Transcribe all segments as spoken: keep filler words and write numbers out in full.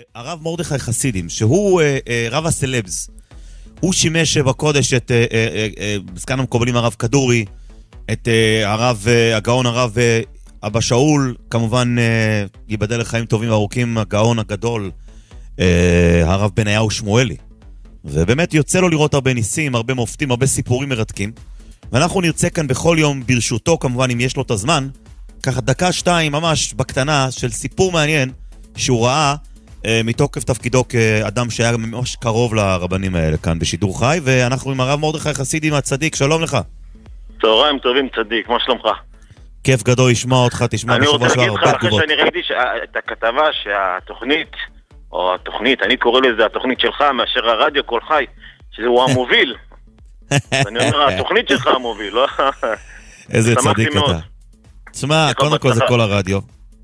הרב מרדכי חסידים, שהוא רב הסלבס, הוא שימש בקודש את זקן המקובלים הרב כדורי, את הרב הגאון הרב אבא שאול, כמובן ייבדל לחיים טובים וארוכים, הגאון הגדול הרב בניהו שמואלי, ובאמת יוצא לו לראות הרבה ניסים, הרבה מופתים, הרבה סיפורים מרתקים, ואנחנו נרצה כאן בכל יום ברשותו, כמובן אם יש לו את הזמן, ככה דקה שתיים ממש בקטנה של סיפור מעניין שהוא ראה אה, מתוקף תפקידו כאדם שהיה ממש קרוב לרבנים האלה כאן בשידור חי, ואנחנו עם הרב מרדכי חסידים הצדיק. שלום לך. צהריים טובים צדיק, מה שלומך? כיף גדול לשמוע אותך, תשמע אני רוצה להגיד לך אחרי שאני ראיתי את הכתבה שהתוכנית, או התוכנית, אני קורא לזה התוכנית שלך מאשר הרדיו כל חי, שזהו המוביל. אני אומר, התוכנית שלך המוביל, לא? איזה צדיק אתה. תשמע, קודם כל זה כל הרדיו.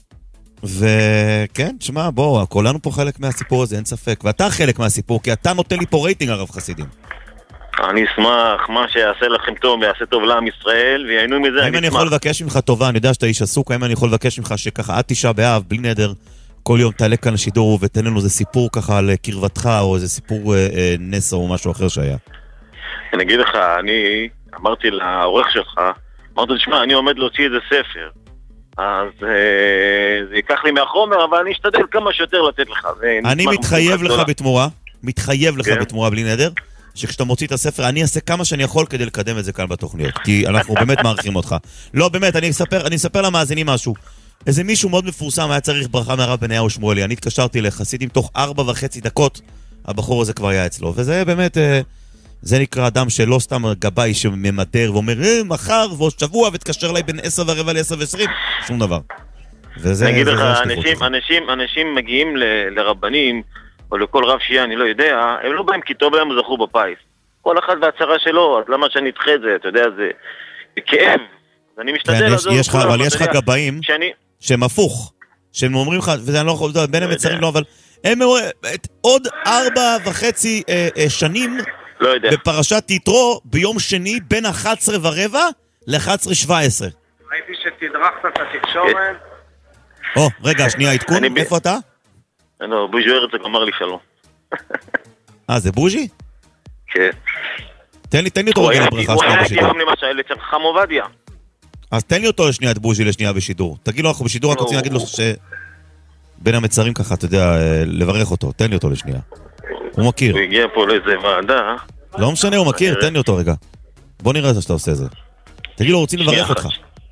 וכן, תשמע, בוא, כולנו פה חלק מהסיפור הזה, אין ספק. ואתה חלק מהסיפור, כי אתה נותן לי פה רייטינג, הרב חסידים. אני אשמח, מה שיעשה לכם טוב, יעשה טוב לעם ישראל, ויענו מזה, אני אשמח. האם אני יכול לבקש ממך טובה, אני יודע שאתה איש עסוק, האם אני יכול לבקש ממך שככה עד תשעה באב, בלי נדר, כל יום תעלה כאן לשידור ותן לנו איזה סיפור ככה על קרבתך, או איזה סיפור אה, אה, נס או משהו אחר שהיה. אני אגיד לך, אני אמרתי לעורך שלך, אמרתי, תשמע, אני עומד להוציא איזה ספר, אז אה, זה ייקח לי מהחומר, אבל אני אשתדל כמה שיותר לתת לך. אני מתחייב לך בתמורה, מתחייב לך בתמורה בלי נדר, שכשאתה מוציא את הספר, אני אעשה כמה שאני יכול כדי לקדם את זה כאן בתוכניות, כי אנחנו באמת מעריכים אותך. לא, באמת, אני אספר, אני אספר למאזינים משהו. איזה מישהו מאוד מפורסם היה צריך ברכה מהרב בניהו שמואלי. אני התקשרתי לחסידים תוך ארבע וחצי דקות, הבחור הזה כבר היה אצלו, וזה באמת... זה נקרא אדם שלא סתם גבאי שממדר ואומר, אה, מחר ועוד שבוע ותקשר אליי בין עשר ורבע לעשר ועשרים, שום דבר. וזה, נגיד לך, אנשים, אנשים, אנשים מגיעים ל, לרבנים, או לכל רב שיהיה, אני לא יודע, הם לא באים כי טוב להם זכו בפייס. כל אחד והצרה שלו, אז למה שאני אדחה את זה, אתה יודע, זה כאב. אני משתדל לעזור. יש לך, אבל יש לך גבאים שאני... שהם הפוך, שהם אומרים לך, וזה אני לא יכול לדעת, בין הם מצרים לא, אבל הם עוד ארבע וחצי אה, אה, שנים, לא יודע. בפרשת יתרו ביום שני בין אחת עשרה ורבע ל-אחת עשרה שבע עשרה. ראיתי שתדרכת את התקשורת. או, רגע, שנייה, עדכון, איפה אתה? לא, בוז'י הרצוג אמר לי שלום. אה, זה בוז'י? כן. תן לי, תן לי אותו רגע לברכה. הוא היה איתי היום למשל, לצד חם עובדיה. אז תן לי אותו לשנייה, את בוז'י לשנייה בשידור. תגיד לו, אנחנו בשידור רק רוצים להגיד לו שבין המצרים ככה, אתה יודע, לברך אותו. תן לי אותו לשנייה. הוא מכיר. הוא הגיע פה לאיזה ועדה. לא משנה, הוא מכיר, תן לי אותו רגע. בוא נראה שאתה עושה את זה. תגיד לו, רוצים לברך אותך.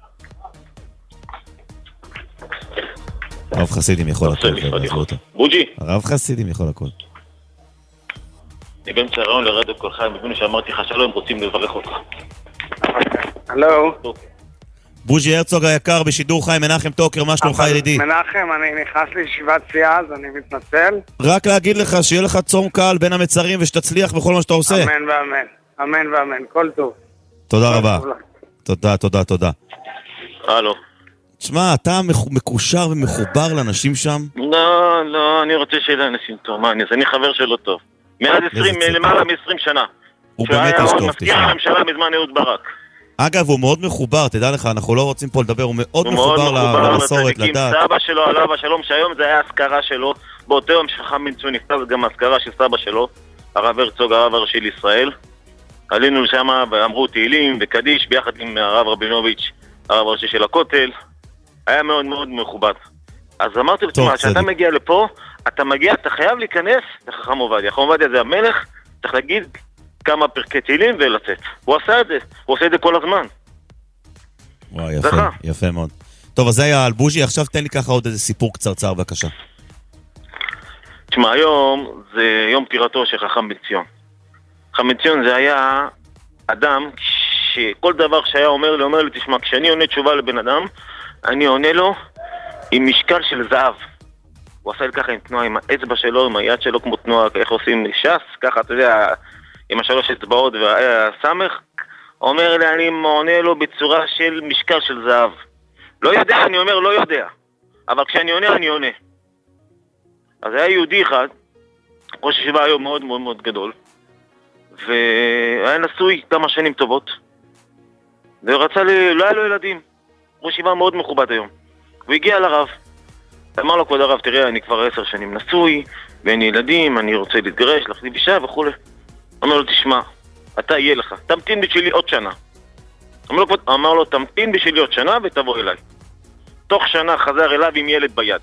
הרב חסידים יכול הכל. בוג'י. הרב חסידים יכול הכל. אני באמצע הרעיון לרדיו כל חיים, מבינו שאמרתי לך שלום, רוצים לברך אותך. הלו. בוז'י הרצוג היקר בשידור חי, מנחם טוקר, מה שלומך ידידי? מנחם, אני נכנס לישיבת סיעה, אז אני מתנצל. רק להגיד לך שיהיה לך צום קל בין המצרים ושתצליח בכל מה שאתה עושה. אמן ואמן, אמן ואמן, כל טוב. תודה רבה. תודה, תודה, תודה. הלו. תשמע, אתה מקושר ומחובר לאנשים שם? לא, לא, אני רוצה שיהיה לאנשים טוב, מה, אני חבר שלו טוב. מאז עשרים, למעלה מ-עשרים שנה. הוא באמת יש טוב, תשמע. הוא הממשלה מזמן אהוד ברק. אגב, הוא מאוד מחובר, תדע לך, אנחנו לא רוצים פה לדבר, הוא מאוד מחובר למסורת, לדעת. סבא שלו, עליו השלום, שהיום זה היה הזכרה שלו, באותו יום שחכם בן צבי נפטר, זה גם הזכרה של סבא שלו, הרב הרצוג, הרב הראשי לישראל. עלינו לשם ואמרו תהילים וקדיש, ביחד עם הרב רבינוביץ', הרב הראשי של הכותל. היה מאוד מאוד מכובד. אז אמרתי לתשמע, כשאתה מגיע לפה, אתה מגיע, אתה חייב להיכנס לחכם עובדיה. חכם עובדיה זה המלך, צריך להגיד כמה פרקי תהילים ולצאת. הוא עשה את זה, הוא עושה את זה כל הזמן. וואי, יפה, יפה מאוד. טוב, אז זה היה על בוז'י, עכשיו תן לי ככה עוד איזה סיפור קצרצר, בבקשה. תשמע, היום זה יום פטירתו של חכם בן ציון. חכם בן ציון זה היה אדם שכל דבר שהיה אומר לי, אומר לי, תשמע, כשאני עונה תשובה לבן אדם, אני עונה לו עם משקל של זהב. הוא עשה לי ככה עם תנועה, עם האצבע שלו, עם היד שלו, כמו תנועה, איך עושים שס, ככה, אתה יודע, עם השלוש אצבעות והסמך, אומר לי, אני עונה לו בצורה של משקל של זהב. לא יודע, אני אומר, לא יודע. אבל כשאני עונה, אני עונה. אז היה יהודי אחד, ראש ישיבה היום מאוד מאוד מאוד גדול, והיה נשוי כמה שנים טובות, ורצה לי, לא היה לו ילדים. ראש ישיבה מאוד מכובד היום. הוא הגיע לרב, אמר לו, כבוד הרב, תראה, אני כבר עשר שנים נשוי, ואין לי ילדים, אני רוצה להתגרש, להחזיב אישה וכו'. אמר לו, תשמע, אתה יהיה לך, תמתין בשבילי עוד שנה. אמר לו, אמר לו, תמתין בשבילי עוד שנה ותבוא אליי. תוך שנה חזר אליו עם ילד ביד.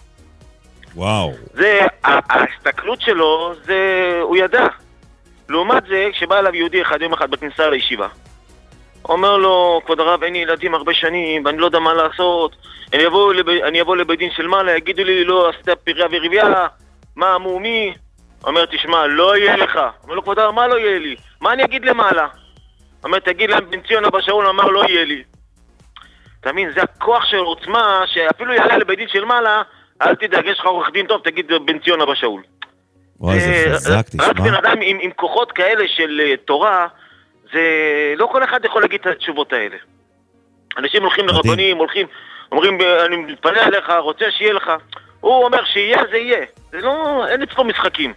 וואו. זה, ההסתכלות שלו, זה, הוא ידע. לעומת זה, כשבא אליו יהודי אחד יום אחד בכניסה לישיבה, אומר לו, כבוד הרב, אין לי ילדים הרבה שנים, ואני לא יודע מה לעשות, אני אבוא, לב... אני אבוא לבית דין של מעלה, יגידו לי, לא, עשית פיריה ורבייה, מה, מומי? אומר, תשמע, לא יהיה לך. אומר לו, כבוד הרב, מה לא יהיה לי? מה אני אגיד למעלה? אומר, תגיד להם, בן ציון אבא שאול, אמר, לא יהיה לי. אתה מבין, זה הכוח של עוצמה, שאפילו יעלה לבית דין של מעלה, אל תדאג, יש לך עורך דין טוב, תגיד בן ציון אבא שאול. וואי, זה חזק, תשמע. רק בן אדם עם, עם כוחות כאלה של תורה, זה לא כל אחד יכול להגיד את התשובות האלה. אנשים הולכים לרבנים, הולכים, אומרים, אני מתפלא עליך, רוצה שיהיה לך. הוא אומר שיהיה, זה יהיה. זה לא, אין אצלו משחקים.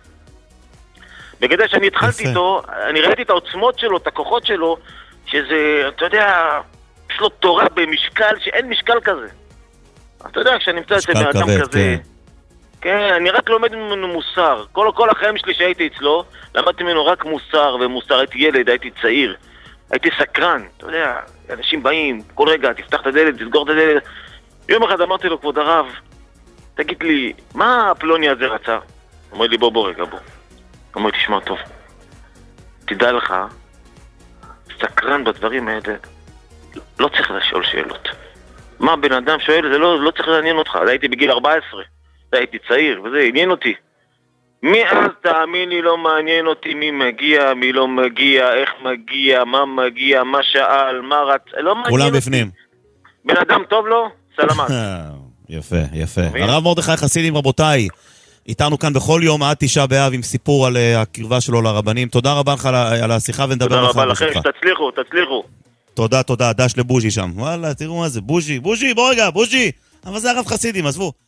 בגלל שאני התחלתי איתו, אני ראיתי את העוצמות שלו, את הכוחות שלו, שזה, אתה יודע, יש לו תורה במשקל, שאין משקל כזה. אתה יודע, כשאני נמצא אצל בן אדם כזה, כן, אני רק לומד ממנו מוסר. כל, כל החיים שלי שהייתי אצלו, למדתי ממנו רק מוסר ומוסר. הייתי ילד, הייתי צעיר, הייתי סקרן. אתה יודע, אנשים באים, כל רגע, תפתח את הדלת, תסגור את הדלת. יום אחד אמרתי לו, כבוד הרב, תגיד לי, מה הפלוני הזה רצה? אומר לי, בוא בוא רגע, בוא. אומר לי, תשמע טוב. תדע לך, סקרן בדברים האלה, לא צריך לשאול שאלות. מה בן אדם שואל, זה לא, לא צריך לעניין אותך. הייתי בגיל ארבע עשרה. הייתי צעיר, וזה עניין אותי. מאז תאמין לי לא מעניין אותי מי מגיע, מי לא מגיע, איך מגיע, מה מגיע, מה שאל, מה רץ, לא מעניין אותי. כולם בפנים. בן אדם טוב לו, סלמת. יפה, יפה. הרב מרדכי חסידים, רבותיי, איתנו כאן בכל יום עד תשעה באב עם סיפור על הקרבה שלו לרבנים. תודה רבה לך על השיחה ונדבר לך. תודה רבה לכם, שתצליחו, תצליחו. תודה, תודה, דש לבוז'י שם. וואלה, תראו מה זה, בוז'י, בוז'י, בוא רגע, בוז'י. אבל זה הרב חסידים, עזבו.